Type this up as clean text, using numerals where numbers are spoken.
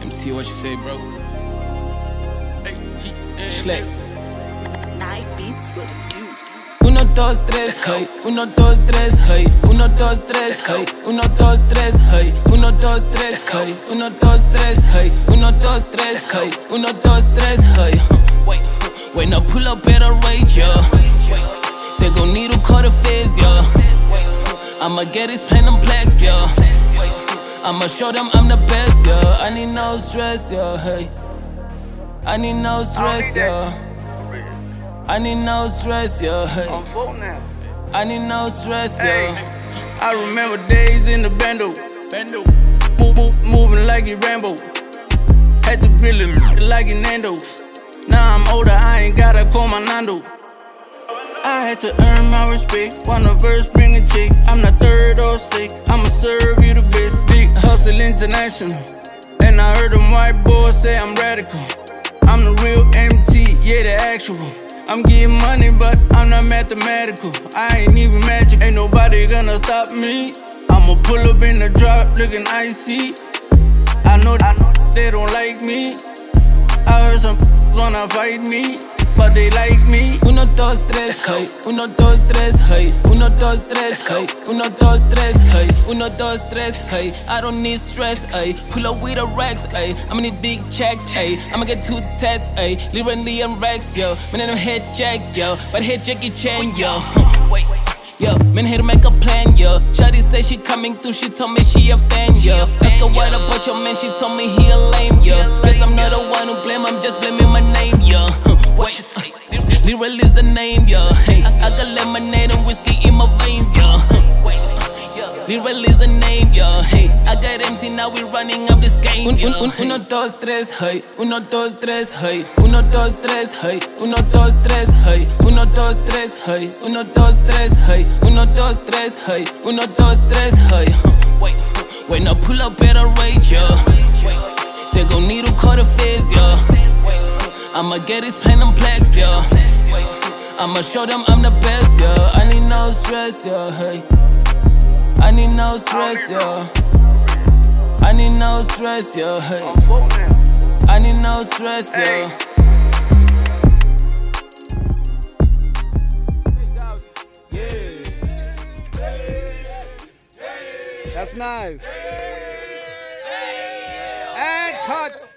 me see what you say, bro. Schleck. Knife beats with a dude. 1, 2, 3, hey. 1, 2, 3, hey. 1, 2, 3, hey. 1, 2, 3, hey. 1, 2, 3, hey. 1, 2, 3, hey. 1, 2, 3, hey. 1, 2, 3, hey. When I pull up at a rage, yeah, they gon' need to call the feds, yeah. I'ma get his pen and plex, yeah. I'ma show them I'm the best, yeah. I need no stress, yeah, hey. I need no stress, yeah. I need no stress, yeah, hey. I need no stress, yeah. I remember days in the bando, moving like it Rambo. Had to grill it like it Nando's. Now I'm older, I ain't gotta call my Nando. I had to earn my respect. Wanna verse, bring a chick. I'm not third or sick, I'ma serve you the best. Big hustle international. And I heard them white boys say I'm radical. I'm the real MT, yeah, the actual. I'm getting money, but I'm not mathematical. I ain't even magic, ain't nobody gonna stop me. I'ma pull up in the drop looking icy. I know they don't like me. I heard some wanna fight me, but they like me. 1, 2, 3, hey. 1, 2, 3, hey. 1, 2, 3, hey. 1, 2, 3, hey. 1, 2, 3, hey. I don't need stress, ay. Pull up with the racks, ay. I'ma need big checks, ay. I'ma get 2 tats, ay. Literally and racks, yo. Man, I'm head jack, yo. But head Jackie Chan, yo. Yo, man, here to make a plan, yo. Shawty say she coming through, she told me she a fan, yo. Ask her what about your man, she told me he a lame, yo. Guess I'm not the one who blame, I'm just blaming my name, yo. Wait, Literal is the name, yo. Hey, I got lemonade and whiskey in my veins, yo. Literal is the name, yo. Hey, I got empty, now we running up this game, yo. 1, 2, 3, hey. 1, 2, 3, hey. 1, 2, 3, hey. 1, 2, 3, hey. 1, 2, 3, hey. 1, 2, 3, hey. 1, 2, 3, hey. 1, 2, 3, hey. When I pull up at a rage, yo, they gon' need to call the feds, yo. I'ma get his pen and plex, yo. I'ma show them I'm the best, yo. I need no stress, yo, hey. I need no stress, yo. I need no stress, yo, hey. I need no stress, yo. That's nice. And cut.